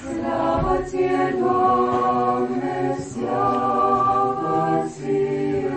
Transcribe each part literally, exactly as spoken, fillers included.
Slavă ție, Doamne, slavă ție.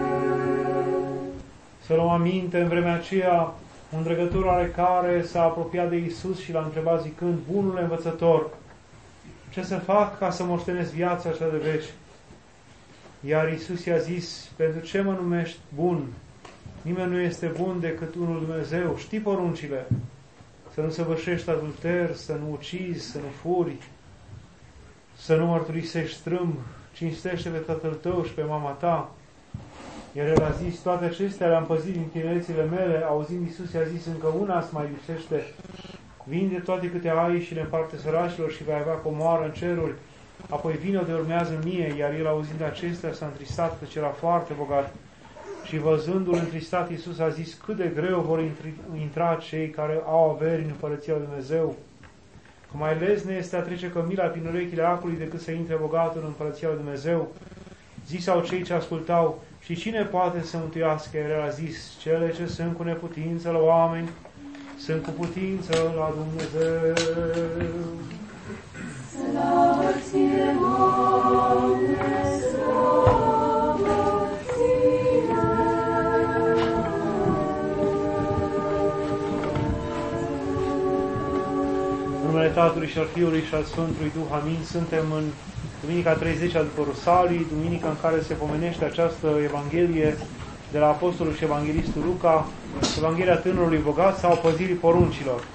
Să luăm aminte, în vremea aceea, un dregător oarecare s-a apropiat de Iisus și l-a întrebat zicând: Bunule învățător, ce să fac ca să moștenesc viața așa de veci? Iar Iisus i-a zis: pentru ce mă numești bun? Nimeni nu este bun decât unul Dumnezeu. Știi poruncile: să nu săvârșești adulter, să nu ucizi, să nu furi, să nu mărturisești strâmb, cinstește pe tatăl tău și pe mama ta. Iar el a zis: toate acestea le-am păzit din tinerețile mele. Auzind Iisus, i-a zis: încă una îți mai lipsește. Vinde toate câte ai și le împarte săracilor și vei avea comoară în ceruri. Apoi vino de urmează mie. Iar el, auzind acestea, s-a întristat, căci era foarte bogat. Și văzându-l întristat, Iisus a zis: cât de greu vor intra cei care au averi în Împărăția lui Dumnezeu. Că mai lesne este a trece cămila prin urechile acului decât să intre bogatul în Împărăția lui Dumnezeu. Zisau cei ce ascultau: și cine poate să mântuiască? El a zis: cele ce sunt cu neputință la oameni, sunt cu putință la Dumnezeu. Slavă ție, Doamne, slavă ție. În numele Tatălui și al Fiului și al Sfântului Duh, amin. Suntem în Duminica treizecea după Rusalii, duminica în care se pomenește această Evanghelie de la Apostolul și Evanghelistul Luca, Evanghelia tânărului bogat sau păzirii poruncilor.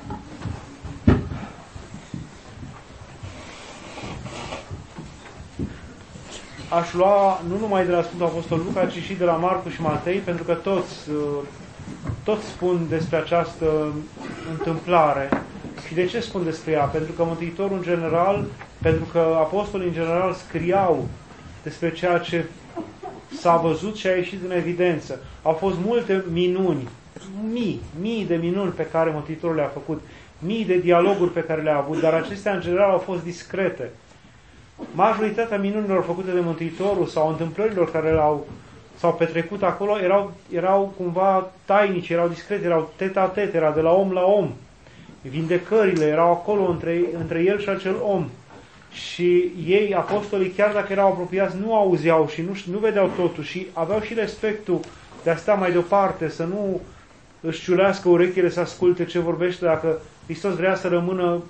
Aș lua nu numai de la Sfântul Apostol Luca, ci și de la Marcu și Matei, pentru că toți, toți spun despre această întâmplare. Și de ce spun despre ea? Pentru că Mântuitorul în general, pentru că apostolii în general scriau despre ceea ce s-a văzut și a ieșit în evidență. Au fost multe minuni, mii, mii de minuni pe care Mântuitorul le-a făcut, mii de dialoguri pe care le-a avut, dar acestea în general au fost discrete. Majoritatea minunilor făcute de Mântuitorul sau întâmplărilor care le-au, s-au petrecut acolo erau, erau cumva tainice, erau discrete, erau tet-a-tet, era de la om la om. Vindecările erau acolo între, între el și acel om. Și ei, apostolii, chiar dacă erau apropiați, nu auzeau și nu, nu vedeau totul și aveau și respectul de a sta mai departe, să nu își ciulească urechile să asculte ce vorbește, dacă Hristos vrea să rămână,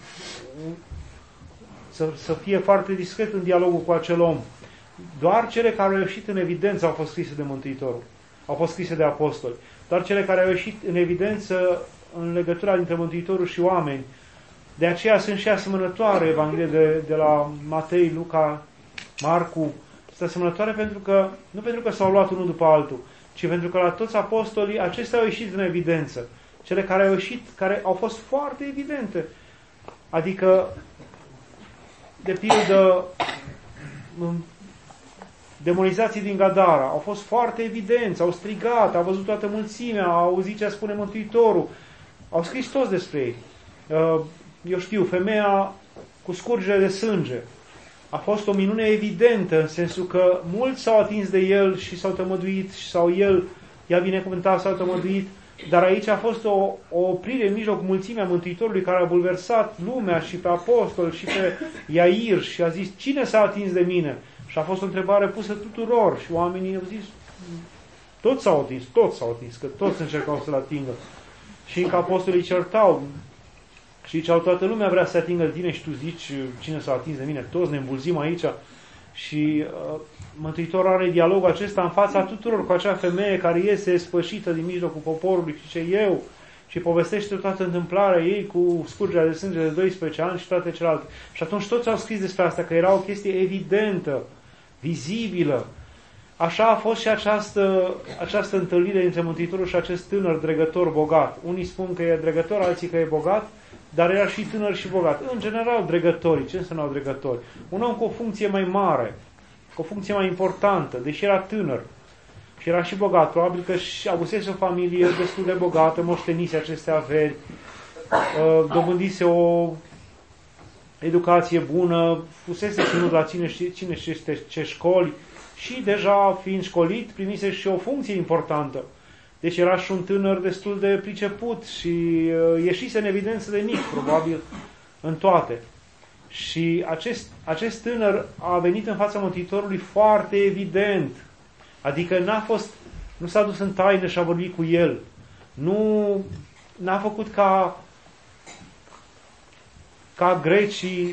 să, să fie foarte discret în dialogul cu acel om. Doar cele care au ieșit în evidență au fost scrise de Mântuitorul, au fost scrise de apostoli. Doar cele care au ieșit în evidență în legătura dintre Mântuitorul și oameni. De aceea sunt și asemănătoare Evanghelie de, de la Matei, Luca, Marcu. Sunt asemănătoare pentru că, nu pentru că s-au luat unul după altul, ci pentru că la toți apostolii acestea au ieșit în evidență. Cele care au ieșit, care au fost foarte evidente. Adică, de pildă, demonizații din Gadara au fost foarte evidenți, au strigat, au văzut toată mulțimea, au auzit ce spune Mântuitorul. Au scris toți despre ei. Eu știu, femeia cu scurgere de sânge a fost o minune evidentă, în sensul că mulți s-au atins de el și s-au tămăduit, sau el i-a binecuvântat, s-au tămăduit, dar aici a fost o, o oprire în mijloc mulțimea Mântuitorului care a bulversat lumea și pe apostol și pe Iair și a zis: cine s-a atins de mine? Și a fost o întrebare pusă tuturor și oamenii au zis: toți s-au atins, toți s-au atins, că toți încercau să-l atingă. Și încă apostolii certau și ziceau: toată lumea vrea să atingă de tine și tu zici cine s-a atins de mine, toți ne îmbulzim aici. Și uh, Mântuitorul are dialogul acesta în fața tuturor cu acea femeie care iese spășită din mijlocul poporului și ce eu, și povestește toată întâmplarea ei cu scurgerea de sânge de doisprezece ani și toate celelalte. Și atunci toți au scris despre asta, că era o chestie evidentă, vizibilă. Așa a fost și această, această întâlnire dintre Mântuitorul și acest tânăr dregător bogat. Unii spun că e dregător, alții că e bogat, dar era și tânăr și bogat. În general, dregătorii, ce înseamnă dregători? Un om cu o funcție mai mare, cu o funcție mai importantă, deși era tânăr și era și bogat. Probabil că și avusese o familie destul de bogată, moștenise aceste averi, dobândise o educație bună, fusese ținut la cine, cine știe ce școli și deja fiind școlit, primise și o funcție importantă. Deci era și un tânăr destul de priceput și ieșise în evidență de mic, probabil, în toate. Și acest, acest tânăr a venit în fața Mântuitorului foarte evident. Adică n-a fost, nu s-a dus în taină și a vorbit cu el. Nu n-a făcut ca ca grecii,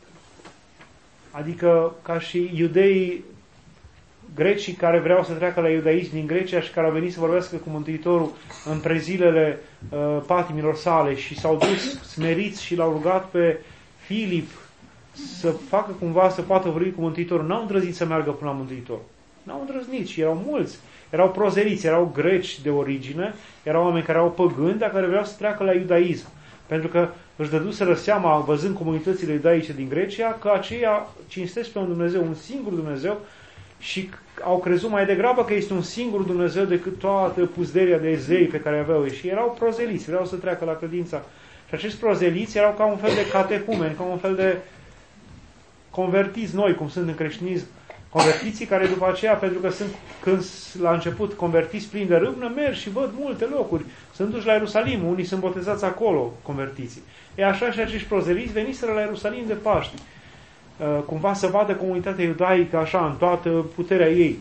adică ca și iudeii, grecii care vreau să treacă la iudaism din Grecia și care au venit să vorbească cu Mântuitorul în prezilele uh, patimilor sale și s-au dus smeriți și l-au rugat pe Filip să facă cumva să poată vorbi cu Mântuitorul. N-au îndrăznit să meargă până la Mântuitor. N-au îndrăznit și erau mulți. Erau prozeliți, erau greci de origine, erau oameni care erau păgâni, dar care vreau să treacă la iudaism. Pentru că își dăduseră seama, văzând comunitățile iudaice din Grecia, că aceia cinstesc pe un Dumnezeu, un singur Dumnezeu, și au crezut mai degrabă că este un singur Dumnezeu decât toată puzderia de zei pe care aveau ei. Și erau prozeliți, vreau să treacă la credința. Și acești prozeliți erau ca un fel de catehumeni, ca un fel de convertiți noi, cum sunt în creștinism. Convertiții care după aceea, pentru că sunt când la început convertiți plini de râvnă, merg și văd multe locuri. Sunt duși la Ierusalim, unii sunt botezați acolo, convertiții. E așa și acești prozeliți veniseră la Ierusalim de Paști. Cumva să vadă comunitatea iudaică așa, în toată puterea ei.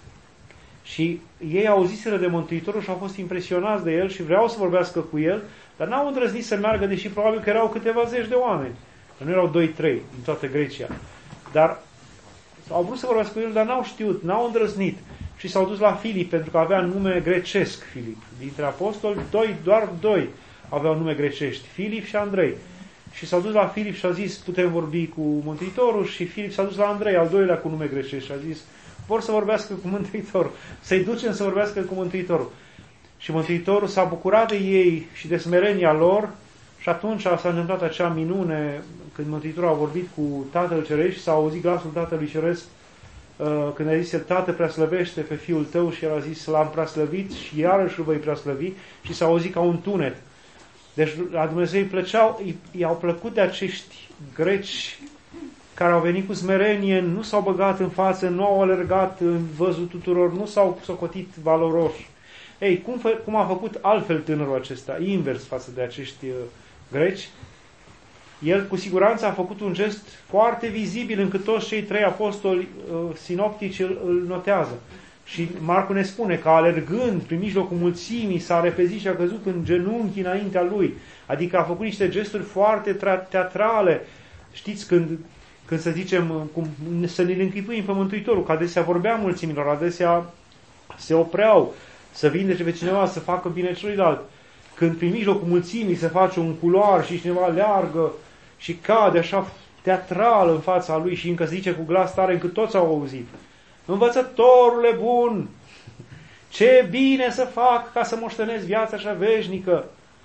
Și ei auziseră de Mântuitorul și au fost impresionați de el și vreau să vorbească cu el, dar n-au îndrăznit să meargă, deși probabil că erau câteva zeci de oameni. Nu erau doi trei din toată Grecia. Dar au vrut să vorbească cu el, dar n-au știut, n-au îndrăznit. Și s-au dus la Filip, pentru că avea nume grecesc Filip. Dintre apostoli, doi, doar doi aveau nume grecești, Filip și Andrei. Și s-au dus la Filip și a zis, putem vorbi cu Mântuitorul, și Filip s-a dus la Andrei, al doilea cu nume grecești, și a zis, vor să vorbească cu Mântuitorul, să-i ducem să vorbească cu Mântuitorul. Și Mântuitorul s-a bucurat de ei și de smerenia lor, și atunci s-a întâmplat acea minune, când Mântuitorul a vorbit cu Tatăl Ceresc și s-a auzit glasul Tatălui Ceresc, când a zis, Tată, preaslăvește pe Fiul tău, și el a zis, l-am preaslăvit și iarăși îl voi preaslăvi, și s-a auzit ca un tunet. Deci la Dumnezeu îi plăceau, i-au plăcut de acești greci care au venit cu smerenie, nu s-au băgat în față, nu au alergat în văzul tuturor, nu s-au socotit valoroși. Ei, cum, fă, cum a făcut altfel tânărul acesta, invers față de acești uh, greci? El cu siguranță a făcut un gest foarte vizibil, încât toți cei trei apostoli uh, sinoptici îl, îl notează. Și Marcu ne spune că alergând prin mijlocul mulțimii s-a repezit și a căzut în genunchi înaintea lui. Adică a făcut niște gesturi foarte teatrale. Știți, când, când să zicem, cum, să ne închipuim pe Mântuitorul, că adesea vorbea mulțimilor, adesea se opreau să vindece pe cineva, să facă bine celuilalt. Când prin mijlocul mulțimii se face un culoar și cineva leargă și cade așa teatral în fața lui și încă zice cu glas tare încât toți au auzit. Învățătorule bun, ce bine să fac ca să moștenesc viața așa veșnică.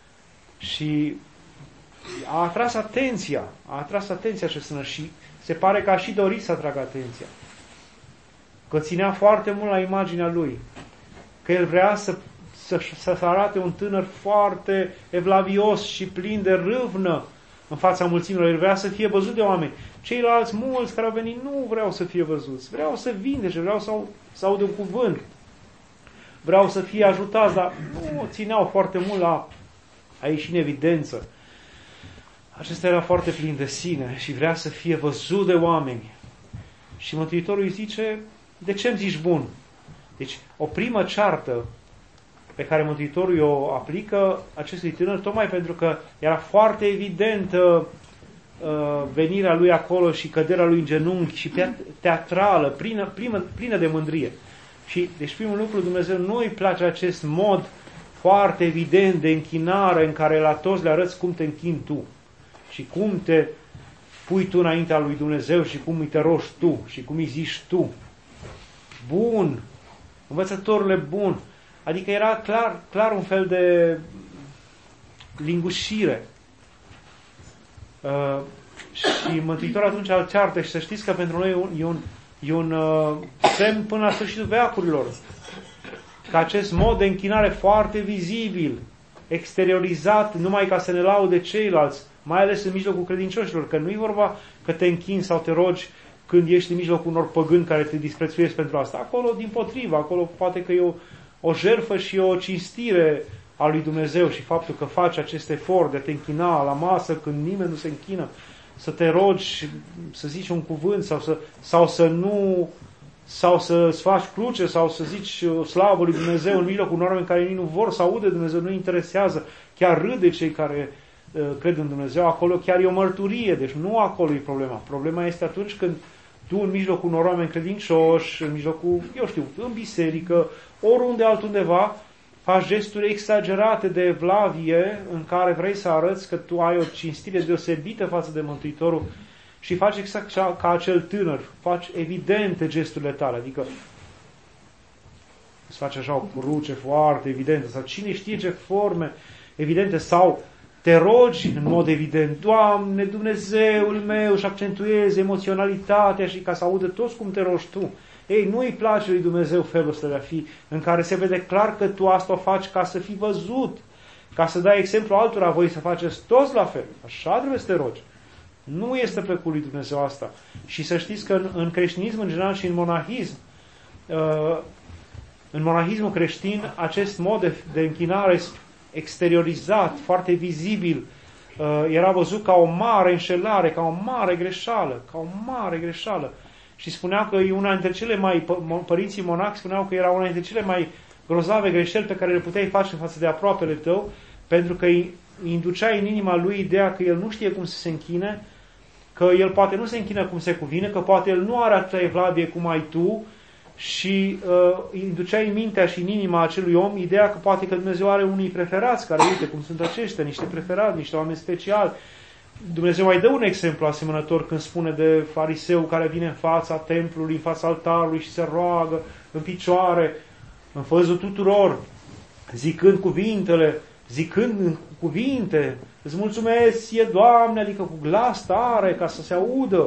Și a atras atenția, a atras atenția acest tânăr și se pare că a și dorit să atragă atenția. Că ținea foarte mult la imaginea lui. Că el vrea să, să, să arate un tânăr foarte evlavios și plin de râvnă în fața mulțimilor. El vrea să fie văzut de oameni. Ceilalți mulți care au venit nu vreau să fie văzuți. Vreau să vindece, vreau să, să audă un cuvânt. Vreau să fie ajutați, dar nu țineau foarte mult la a ieși în evidență. Acesta era foarte plin de sine și vrea să fie văzut de oameni. Și Mântuitorul îi zice, de ce îmi zici bun? Deci, o primă ceartă pe care Mântuitorul o aplică acestui tânăr, tocmai pentru că era foarte evidentă uh, venirea lui acolo și căderea lui în genunchi și teatrală, plină, plină, plină de mândrie. Și, deci, primul lucru, Dumnezeu nu îi place acest mod foarte evident de închinare în care la toți le arăți cum te închini tu și cum te pui tu înaintea lui Dumnezeu și cum îi te rogi tu și cum îi zici tu. Bun! Învățătorule bun! Adică era clar, clar un fel de lingușire. Uh, și Mântuitorul atunci îl ceartă și să știți că pentru noi e un, e un, e un uh, semn până la sfârșitul veacurilor. Că acest mod de închinare foarte vizibil, exteriorizat, numai ca să ne laude ceilalți, mai ales în mijlocul credincioșilor, că nu e vorba că te închini sau te rogi când ești în mijlocul unor păgâni care te disprețuiesc pentru asta. Acolo, dimpotrivă, acolo poate că e o, o jertfă și o cinstire a lui Dumnezeu și faptul că faci acest efort de a te închina la masă când nimeni nu se închină, să te rogi, să zici un cuvânt sau să, sau să nu, sau să-ți faci cruce sau să zici slavă lui Dumnezeu în mijlocul unor oameni care nu vor să audă Dumnezeu, nu interesează, chiar râde cei care uh, cred în Dumnezeu, acolo chiar e o mărturie, deci nu acolo e problema. Problema este atunci când tu în mijlocul unor oameni credincioși, în mijlocul, eu știu, în biserică, oriunde altundeva, faci gesturi exagerate de evlavie în care vrei să arăți că tu ai o cinstire deosebită față de Mântuitorul și faci exact ca acel tânăr, faci evidente gesturile tale, adică îți faci așa o cruce foarte evidentă sau cine știe ce forme evidente sau te rogi în mod evident, Doamne, Dumnezeul meu, și accentuezi emoționalitatea și ca să audă toți cum te rogi tu. Ei, nu îi place lui Dumnezeu felul ăsta de a fi, în care se vede clar că tu asta o faci ca să fii văzut, ca să dai exemplu altora, voi să faceți toți la fel. Așa trebuie să te rogi. Nu este plăcut lui Dumnezeu asta. Și să știți că în, în creștinism, în general, și în monahism, uh, în monahismul creștin, acest mod de, de închinare exteriorizat, foarte vizibil, uh, era văzut ca o mare înșelare, ca o mare greșeală, ca o mare greșeală. Și spunea că e una dintre cele mai, părinții monaci spuneau că era una dintre cele mai grozave greșeli pe care le puteai face în față de aproapele tău, pentru că îi inducea în inima lui ideea că el nu știe cum să se închine, că el poate nu se închină cum se cuvine, că poate el nu are atâta evlavie cum ai tu și uh, inducea în mintea și în inima acelui om ideea că poate că Dumnezeu are unii preferați, care uite cum sunt aceștia, niște preferați, niște oameni speciali. Dumnezeu mai dă un exemplu asemănător când spune de fariseu care vine în fața templului, în fața altarului și se roagă în picioare, în făzul tuturor, zicând cuvintele, zicând în cuvinte, îți mulțumesc ție, Doamne, adică cu glas tare ca să se audă,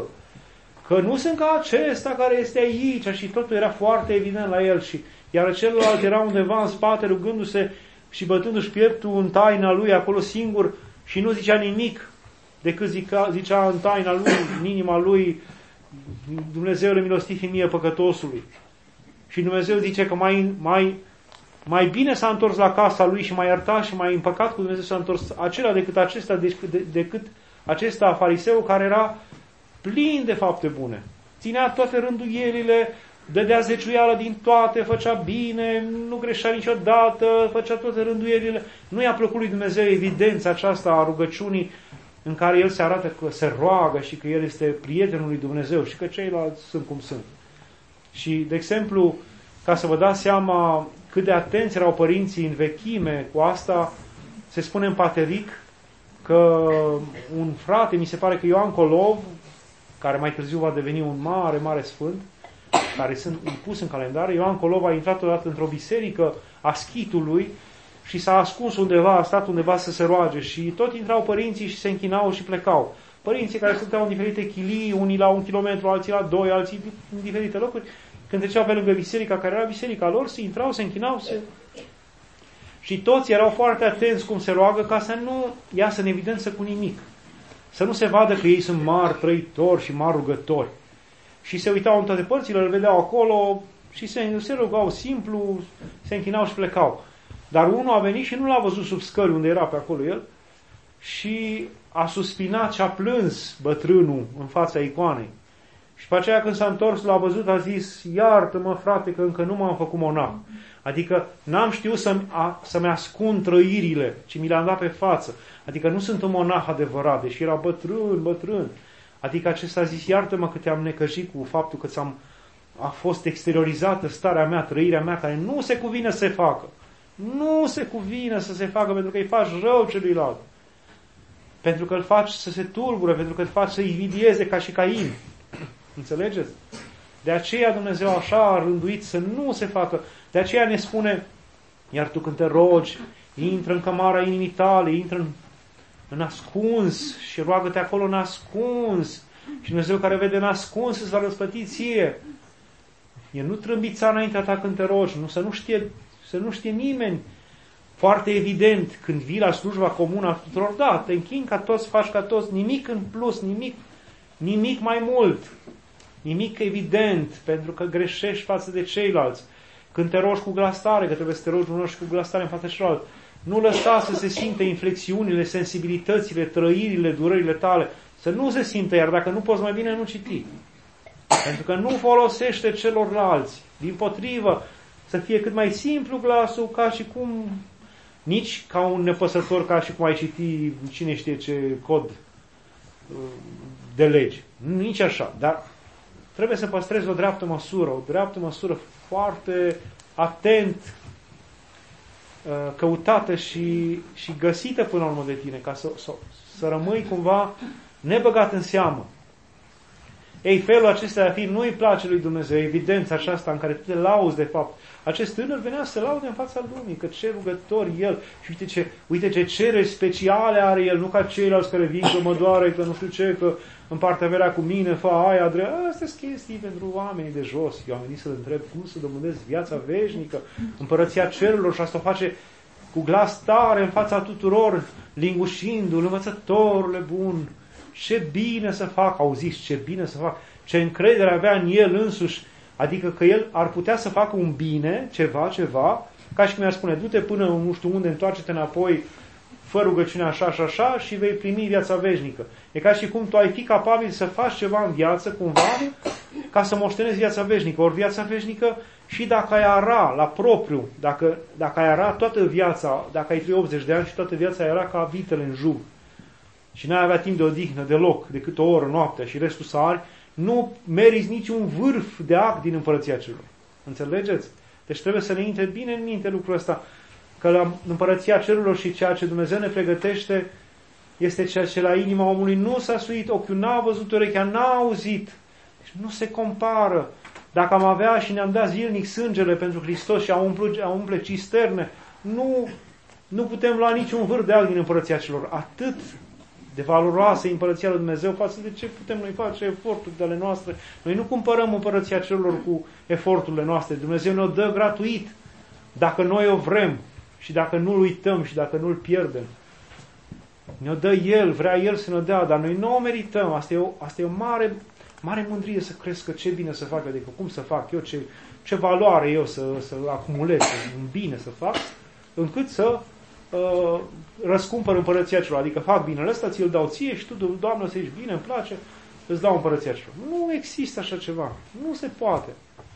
că nu sunt ca acesta care este aici, și totul era foarte evident la el, și iar celălalt era undeva în spate rugându-se și bătându-și pieptul în taina lui acolo singur și nu zicea nimic, decât zica, zicea în taina lui, în inima lui, Dumnezeule milostivi mie păcătosului. Și Dumnezeu zice că mai, mai, mai bine s-a întors la casa lui și mai iertat și mai împăcat cu Dumnezeu s-a întors acela decât acesta, decât, decât acesta fariseu care era plin de fapte bune. Ținea toate rânduielile, dădea zeciuială din toate, făcea bine, nu greșea niciodată, făcea toate rânduielile. Nu i-a plăcut lui Dumnezeu evidența aceasta a rugăciunii în care el se arată că se roagă și că el este prietenul lui Dumnezeu și că ceilalți sunt cum sunt. Și, de exemplu, ca să vă dați seama cât de atenți erau părinții în vechime cu asta, se spune în Pateric că un frate, mi se pare că Ioan Colov, care mai târziu va deveni un mare, mare sfânt, care sunt impus în calendar, Ioan Colov a intrat odată într-o biserică a schitului și s-a ascuns undeva, a stat undeva să se roage și tot intrau părinții și se închinau și plecau. Părinții care stăteau în diferite chilii, unii la un kilometru, alții la doi, alții în diferite locuri, când treceau pe lângă biserica care era biserica lor, se intrau, se închinau, se... și toți erau foarte atenți cum se roagă ca să nu iasă în evidență cu nimic. Să nu se vadă că ei sunt mari trăitori și mari rugători. Și se uitau în toate părțile, îl vedeau acolo și se, se rugau simplu, se închinau și plecau. Dar unul a venit și nu l-a văzut sub scări unde era pe acolo el și a suspinat și a plâns bătrânul în fața icoanei. Și pe aceea când s-a întors, l-a văzut, a zis, iartă-mă frate că încă nu m-am făcut monah. Adică n-am știut să-mi, a, să-mi ascund trăirile, ci mi le-am dat pe față. Adică nu sunt un monah adevărat, deși era bătrân, bătrân. Adică acesta a zis, iartă-mă că te-am necăjit cu faptul că ți-am, a fost exteriorizată starea mea, trăirea mea, care nu se cuvine să se facă. Nu se cuvine să se facă pentru că îi faci rău celuilalt. Pentru că îl faci să se tulbure, pentru că îl faci să invidieze ca și Cain. Înțelegeți? De aceea Dumnezeu așa a rânduit să nu se facă. De aceea ne spune, iar tu când te rogi, intră în cămara inimii tale, intră în, în ascuns și roagă-te acolo în ascuns. Și Dumnezeu care vede în ascuns îți va răsplăti ție. E nu trâmbița înaintea ta când te rogi, nu, să nu știe, să nu știe nimeni. Foarte evident, când vii la slujba comună a tuturor, da, te închini ca toți, faci ca toți, nimic în plus, nimic, nimic mai mult. Nimic evident, pentru că greșești față de ceilalți. Când te rogi cu glas tare, că trebuie să te rogi unor și cu glas tare în fața celălalt, nu lăsa să se simte inflexiunile, sensibilitățile, trăirile, durerile tale. Să nu se simtă, iar dacă nu poți, mai bine nu citi. Pentru că nu folosește celorlalți. Dimpotrivă, să fie cât mai simplu glasul, ca și cum, nici ca un nepăsător, ca și cum ai citi cine știe ce cod de legi. Nici așa, dar trebuie să păstrezi o dreaptă măsură, o dreaptă măsură foarte atent căutată și, și găsită până la urmă de tine, ca să, să, să rămâi cumva nebăgat în seamă. Ei, felul acesta de a fi nu-i place lui Dumnezeu, evidența aceasta în care tu te lauzi de fapt. Acest tânăr venea să se laude în fața lumii, că ce rugător el, și uite ce, uite ce cereri speciale are el, nu ca ceilalți care vin că mă doare, că nu știu ce, că împarte averea cu mine, fă aia, drept. Astea sunt chestii pentru oamenii de jos. Eu am venit să-l întreb cum să domnesc viața veșnică, împărăția cerurilor, și asta o face cu glas tare în fața tuturor, lingușindu-l, învățătorule bun, ce bine să fac, auziți, ce bine să fac, ce încredere avea în el însuși, adică că el ar putea să facă un bine, ceva, ceva, ca și cum mi-ar spune, du-te până nu știu unde, întoarce-te înapoi, fă rugăciunea așa și așa și vei primi viața veșnică. E ca și cum tu ai fi capabil să faci ceva în viață, cumva, ca să moștenezi viața veșnică. Ori viața veșnică, și dacă ai ara la propriu, dacă, dacă ai ara toată viața, dacă ai trăit optzeci de ani și toată viața ai ara ca vitele în jug, și n-ai avea timp de odihnă deloc, decât o oră noaptea și restul să ari, nu meriți niciun vârf de act din împărăția cerurilor. Înțelegeți? Deci trebuie să ne intre bine în minte lucrul ăsta, că la împărăția cerurilor și ceea ce Dumnezeu ne pregătește este ceea ce la inima omului nu s-a suit, ochiul n-a văzut, urechea n-a auzit. Deci nu se compară. Dacă am avea și ne-am dat zilnic sângele pentru Hristos și am umple, am umple cisterne, nu, nu putem lua niciun vârf de act din împărăția celor. Atât de valoroasă împărăția lui Dumnezeu față de ce putem noi face eforturi de ale noastre. Noi nu cumpărăm împărăția celor cu eforturile noastre. Dumnezeu ne-o dă gratuit. Dacă noi o vrem și dacă nu-L uităm și dacă nu-L pierdem. Ne-o dă El, vrea El să ne-o dea, dar noi nu o merităm. Asta e o, asta e o mare, mare mândrie să crezi că ce bine să fac, adică cum să fac eu, ce, ce valoare eu să, să acumulez, un bine să fac, încât să uh, răscumpăr împărăția celor. Adică fac binele ăsta, ți-l dau ție și tu, Doamne, să ești bine, îmi place, îți dau împărăția celor. Nu există așa ceva. Nu se poate.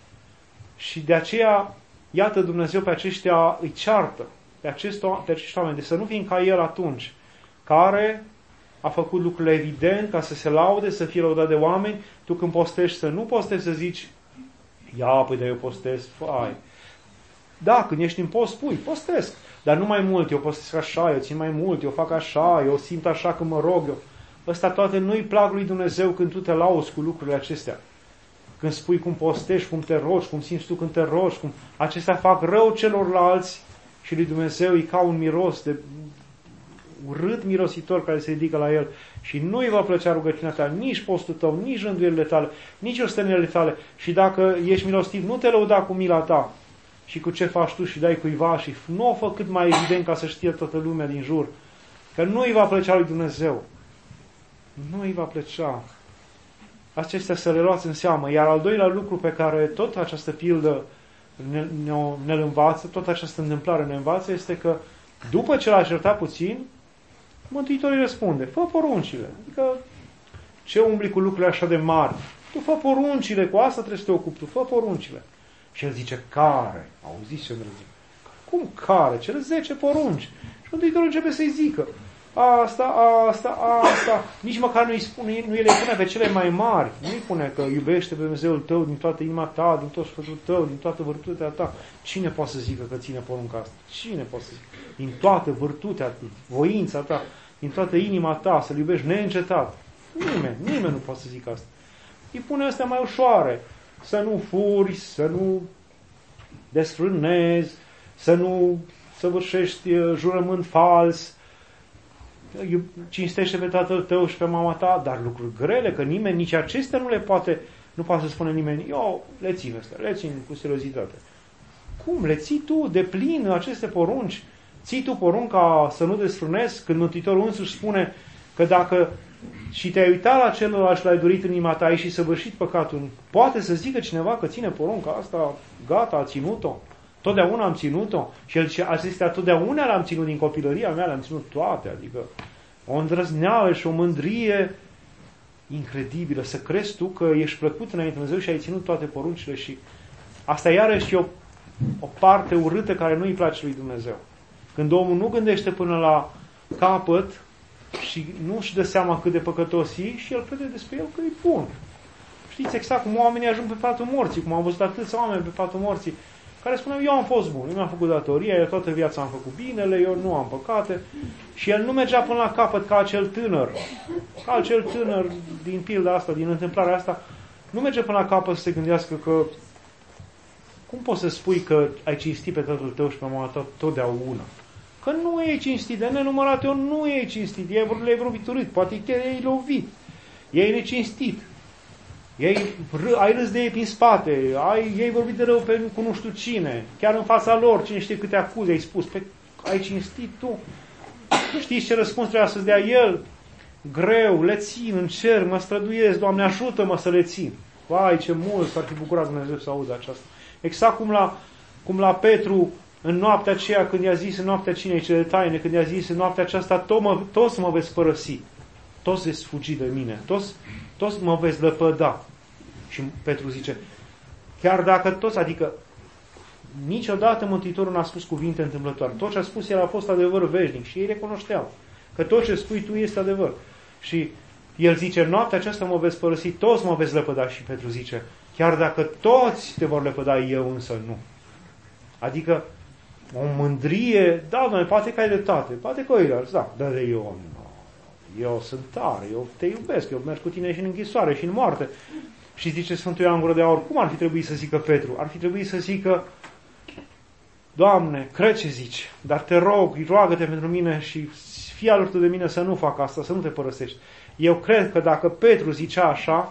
Și de aceea, iată, Dumnezeu pe aceștia îi ceartă, pe, acest, pe acești oameni, de să nu fim ca El atunci, care a făcut lucrurile evident ca să se laude, să fie lăudat de oameni. Tu când postești să nu postești, să zici, ia, păi, dar eu postez, fai. Da, când ești în post, spui, postesc, dar nu mai mult, eu postesc așa, eu țin mai mult, eu fac așa, eu simt așa când mă rog eu. Ăsta toate nu-i plac lui Dumnezeu când tu te lauzi cu lucrurile acestea. Când spui cum postești, cum te rogi, cum simți tu când te rogi, cum acestea fac rău celorlalți și lui Dumnezeu e ca un miros de urât mirositor care se ridică la el și nu îi va plăcea rugăciunea ta, nici postul tău, nici rânduielile tale, nici ostenelele tale. Și dacă ești milostiv, nu te lăuda cu mila ta și cu ce faci tu și dai cuiva și nu o fă cât mai evident ca să știe toată lumea din jur. Că nu îi va plăcea lui Dumnezeu. Nu îi va plăcea. Acestea să le luați în seamă. Iar al doilea lucru pe care tot această pildă ne, ne, ne învață, tot această întâmplare ne învață, este că după ce l-a certat puțin, Mântuitorul răspunde, fă poruncile. Adică, ce umbli cu lucrurile așa de mari? Tu fă poruncile, cu asta trebuie să te ocupi, tu fă poruncile. Și el zice, care? Auziți ce îmi zic? Cum care? Cele zece porunci. Și Mântuitorul începe să-i zică, asta, asta, asta. Nici măcar nu îi spune, nu îi le pune pe cele mai mari. Nu îi pune că iubește pe Dumnezeul tău din toată inima ta, din tot sfătul tău, din toată virtutea ta. Cine poate să zică că ține porunca asta? Cine poate să zică? Din toată virtutea, voința ta, din toată inima ta, să-L iubești neîncetat. Nimeni, nimeni nu poate să zică asta. Îi pune astea mai ușoare. Să nu furi, să nu desfrânezi, să nu săvârșești jurământ fals, cinstește pe tatăl tău și pe mama ta, dar lucruri grele, că nimeni, nici acestea nu le poate, nu poate să spună nimeni, eu le țin astea, le țin cu seriozitate. Cum? Le ții tu de plin aceste porunci? Ții tu porunca să nu desfrânezi? Când Mântuitorul însuși spune că dacă și te-ai uitat la celălalt și l-ai dorit în inima ta, ai și săvârșit păcatul, poate să zică cineva că ține porunca asta, gata, a ținut-o. Totdeauna am ținut-o. Și el zice, acestea totdeauna le-am ținut din copilăria mea, le-am ținut toate. Adică o îndrăzneală și o mândrie incredibilă, să crezi tu că ești plăcut înainte Dumnezeu și ai ținut toate poruncile și asta iarăși e o, o parte urâtă care nu îi place lui Dumnezeu. Când omul nu gândește până la capăt și nu își dă seama cât de păcătos e și el crede despre el că e bun. Știți exact cum oamenii ajung pe patul morții, cum am văzut atâția oameni pe patul morții, care spuneau, eu am fost bun, eu mi-am făcut datoria, eu toată viața am făcut binele, eu nu am păcate. Și el nu mergea până la capăt ca acel tânăr, ca acel tânăr din pilda asta, din întâmplarea asta, nu merge până la capăt să se gândească că cum poți să spui că ai cinstit pe tatăl tău și pe mama ta totdeauna? Că nu e cinstit, de nenumărate ori nu e cinstit, le-ai vorbit, poate chiar ei lovit, ei necinstit. Ei, ai râs de ei prin spate, ai, ei vorbit de rău pe, cu nu știu cine, chiar în fața lor, cine știe câte acuze ai spus, pe, ai cinstit tu? Știți ce răspuns trebuia să-ți dea el? Greu, le țin, încerc, mă străduiesc, Doamne ajută-mă să le țin. Vai, ce mult s-ar fi bucurat Dumnezeu să audă aceasta. Exact cum la, cum la Petru, în noaptea aceea, când i-a zis, în noaptea cinei cele taine, când i-a zis, în noaptea aceasta, to mă, toți mă veți părăsi, toți veți fugi de mine, toți, toți mă veți lăpăda. Și Petru zice, chiar dacă toți, adică niciodată Mântuitorul n-a spus cuvinte întâmplătoare. Tot ce a spus el a fost adevăr veșnic și ei recunoșteau că tot ce spui tu este adevăr. Și el zice, noaptea aceasta mă veți părăsi, toți mă veți lepăda. Și Petru zice, chiar dacă toți te vor lepăda, eu însă nu. Adică o mândrie, da, Doamne, poate că ai dreptate, poate că oilalți, da, dar de eu nu. Eu sunt tare, eu te iubesc, eu merg cu tine și în închisoare și în moarte. Și zice Sfântul Ioan Gură de Aur, cum ar fi trebuit să zică Petru? Ar fi trebuit să zică, Doamne, cred ce zici, dar te rog, roagă-te pentru mine și fii alături de mine să nu fac asta, să nu te părăsești. Eu cred că dacă Petru zicea așa,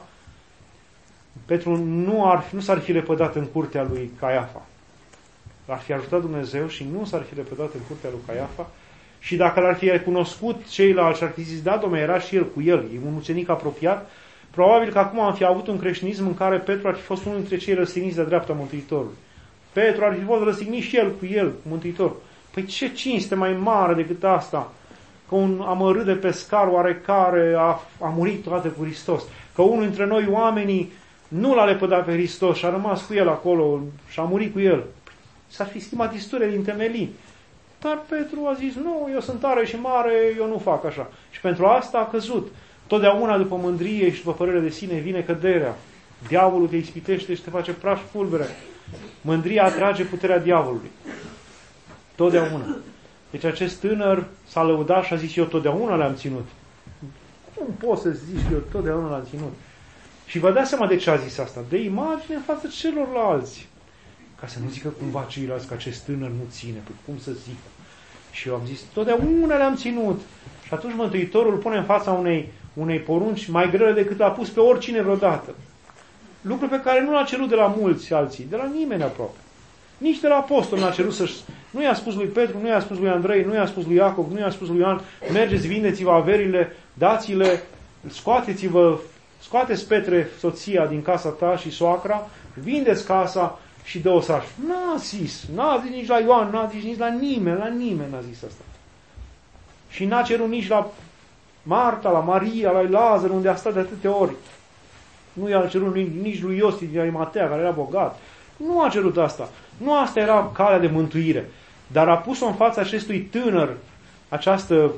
Petru nu, ar, nu s-ar fi lepădat în curtea lui Caiafa. L-ar fi ajutat Dumnezeu și nu s-ar fi lepădat în curtea lui Caiafa. Și dacă l-ar fi recunoscut ceilalți și ar fi zis, da, Dom'le, era și el cu el, e un ucenic apropiat, probabil că acum am fi avut un creștinism în care Petru ar fi fost unul dintre cei răstigniți de dreapta Mântuitorului. Petru ar fi fost răstignit și el cu el, cu Mântuitorul. Păi ce cinste mai mare decât asta? Că un amărât de pescar oarecare a, a murit toată cu Hristos. Că unul dintre noi, oamenii, nu l-a lepădat pe Hristos și a rămas cu el acolo și a murit cu el. S-ar fi schimbat istoria din temelii. Dar Petru a zis, nu, eu sunt tare și mare, eu nu fac așa. Și pentru asta a căzut. Totdeauna după mândrie și după părere de sine vine căderea. Diavolul te ispitește și te face praf și pulbere. Mândria atrage puterea diavolului. Totdeauna. Deci acest tânăr s-a lăudat și a zis, eu totdeauna le-am ținut. Cum poți să zici că eu totdeauna le-am ținut? Și vă dați seama de ce a zis asta? De imagine în fața celorlalți. Ca să nu zică cumva ceilalți că acest tânăr nu ține. Păi cum să zică? Și eu am zis, totdeauna le-am ținut. Și atunci Mântuitorul îl pune în fața unei, unei porunci mai grele decât l-a pus pe oricine vreodată. Lucru pe care nu l-a cerut de la mulți alții, de la nimeni aproape. Nici de la apostol n-a cerut să-și... Nu i-a spus lui Petru, nu i-a spus lui Andrei, nu i-a spus lui Iacov, nu i-a spus lui Ioan, mergeți, vindeți-vă averile, dați-le, scoateți-vă, scoateți Petre, soția, din casa ta și soacra, vindeți casa și dă-o să arși. N-a zis, n-a zis nici la Ioan, n-a zis nici la nimeni, la nimeni n-a zis asta. Și n-a cerut nici la Marta, la Maria, la Lazar, unde a stat de atâtea ori. Nu i-a cerut nici lui Iosif din Arimatea, care era bogat. Nu a cerut asta. Nu asta era calea de mântuire. Dar a pus-o în fața acestui tânăr această,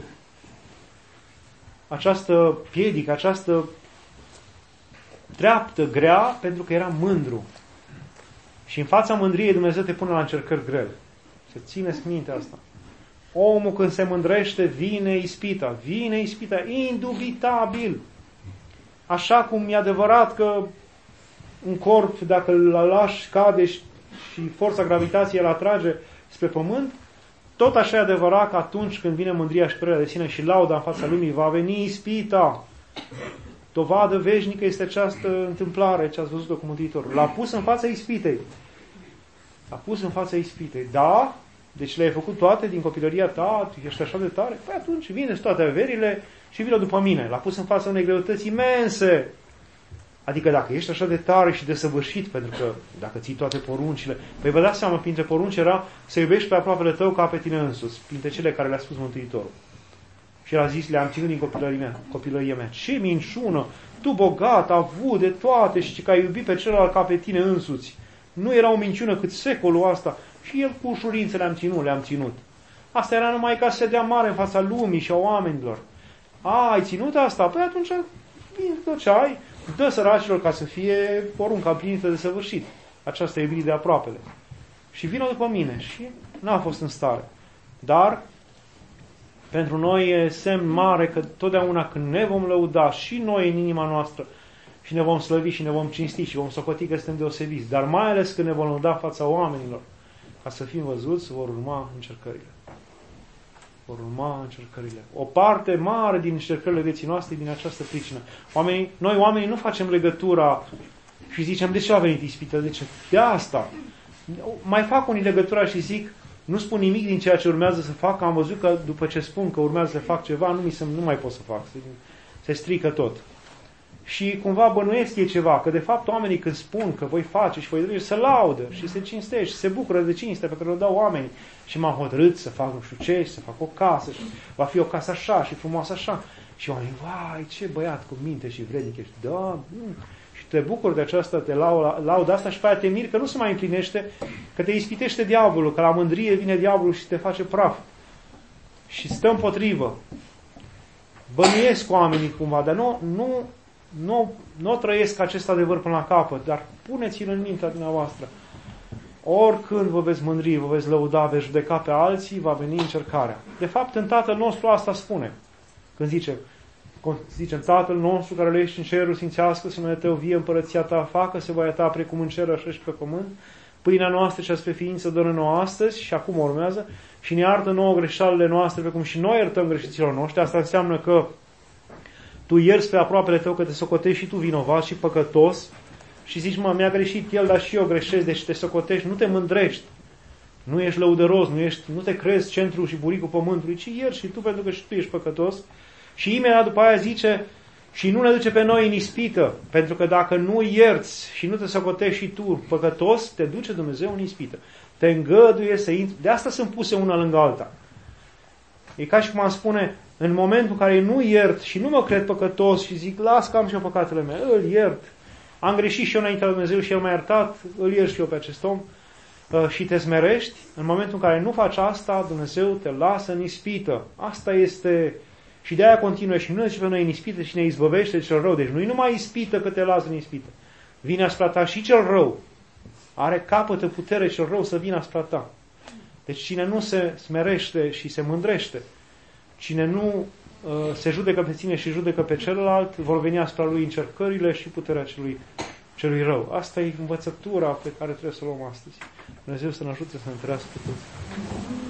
această piedică, această treaptă grea, pentru că era mândru. Și în fața mândriei Dumnezeu te pune la încercări grele. Să țineți minte asta. Omul când se mândrește, vine ispita. Vine ispita, indubitabil. Așa cum e adevărat că un corp, dacă îl lași, cade și forța gravitației îl atrage spre pământ, tot așa e adevărat că atunci când vine mândria și părerea de sine și lauda în fața lumii, va veni ispita. Dovadă veșnică este această întâmplare ce ați văzut-o cu Mântuitorul. L-a pus în fața ispitei. L-a pus în fața ispitei. Da? Deci le-ai făcut toate din copilăria ta, ești așa de tare? Păi atunci vindeți toate averile și vină după mine. L-a pus în fața unei greutăți imense. Adică dacă ești așa de tare și desăvârșit, pentru că dacă ții toate poruncile, păi vă dați seama, printre porunci era să iubești pe aproapele tău ca pe tine însuți, printre cele care le-a spus Mântuitorul. Și el a zis, le-am ținut din copilăria mea, copilăria mea. Ce minciună! Tu bogat, avut de toate și că ai iubit pe celălalt ca pe tine însuți. Nu era o minciună cât secolul ăsta. Și el cu ușurință le-am ținut, le-am ținut. Asta era numai ca să se dea mare în fața lumii și a oamenilor. A, ai ținut asta? Păi atunci, bine, tot ce ai, dă săracilor ca să fie porunca plinită de săvârșit. Aceasta e iubire de aproapele. Și vină după mine. Și n-a fost în stare. Dar, pentru noi e semn mare că totdeauna când ne vom lăuda și noi în inima noastră și ne vom slăvi și ne vom cinsti și vom socoti că suntem deosebiți, dar mai ales când ne vom lăuda fața oamenilor, ca să fim văzuți, vor urma încercările. Vor urma încercările. O parte mare din încercările vieții noastre din această pricină. Oamenii, noi oamenii nu facem legătura și zicem, de ce a venit ispită? De ce? De asta. Mai fac unii legătura și zic, nu spun nimic din ceea ce urmează să fac, am văzut că după ce spun că urmează să fac ceva, nu, mi se, nu mai pot să fac. Se, se strică tot. Și cumva bănuiesc e ceva, că de fapt oamenii când spun că voi face și voi duce, se laudă și se cinstește și se bucură de cinstea pe care o dau oamenii. Și m-am hotărât să fac nu știu ce, să fac o casă și va fi o casă așa și frumoasă așa. Și oamenii, vai, ce băiat cu minte și vrednic ești. Da, mm. Și te bucuri de aceasta, te laudă asta și pe aia te miri că nu se mai împlinește, că te ispitește diavolul, că la mândrie vine diavolul și te face praf. Și stă împotrivă. Bănuiesc oamenii cumva, dar nu, nu, nu, nu trăiesc acest adevăr până la capăt, dar puneți-l în mintea dumneavoastră. Oricând vă veți mândri, vă veți lăuda, veți judeca pe alții, va veni încercarea. De fapt, în Tatăl nostru asta spune. Când zice, zicem, Tatăl nostru care ești în cerul, sfințească să numele Tău, vie împărăția Ta, facă-se voia Ta precum în cer, așa și pe pământ. Pâinea noastră cea spre ființă dă-ne nouă astăzi, și acum urmează, și ne iartă nouă greșalele noastre, precum și noi iertăm greșiților noștri. Asta înseamnă că tu ierți pe aproapele tău, că te socotești și tu vinovat și păcătos, și zici, mă, mi-a greșit el, dar și eu greșesc, deci te socotești, nu te mândrești, nu ești lăudăros, nu, ești, nu te crezi centrul și buricul pământului, ci ierți și tu, pentru că și tu ești păcătos. Și imediat după aia zice, și nu ne duce pe noi în ispită, pentru că dacă nu ierți și nu te socotești și tu păcătos, te duce Dumnezeu în ispită. Te îngăduie să intri. De asta sunt puse una lângă alta. E ca și cum am spune, în momentul în care nu iert și nu mă cred păcătos și zic, las că am și eu păcatele mele, îl iert. Am greșit și eu înaintea lui Dumnezeu și El m-a iertat, îl iert și eu pe acest om. Și te smerești, în momentul în care nu faci asta, Dumnezeu te lasă în ispită. Asta este... Și de aia continuă și nu zice pe noi în ispită și ne izbăvește de cel rău. Deci nu-i numai ispită că te lasă în ispită. Vine asupra ta și cel rău. Are capătă putere cel rău să vină asupra ta. Deci cine nu se smerește și se mândrește, cine nu uh, se judecă pe sine și judecă pe celălalt, vor veni asupra lui încercările și puterea celui, celui rău. Asta e învățătura pe care trebuie să o luăm astăzi. Dumnezeu să ne ajute să ne întărească pe toți.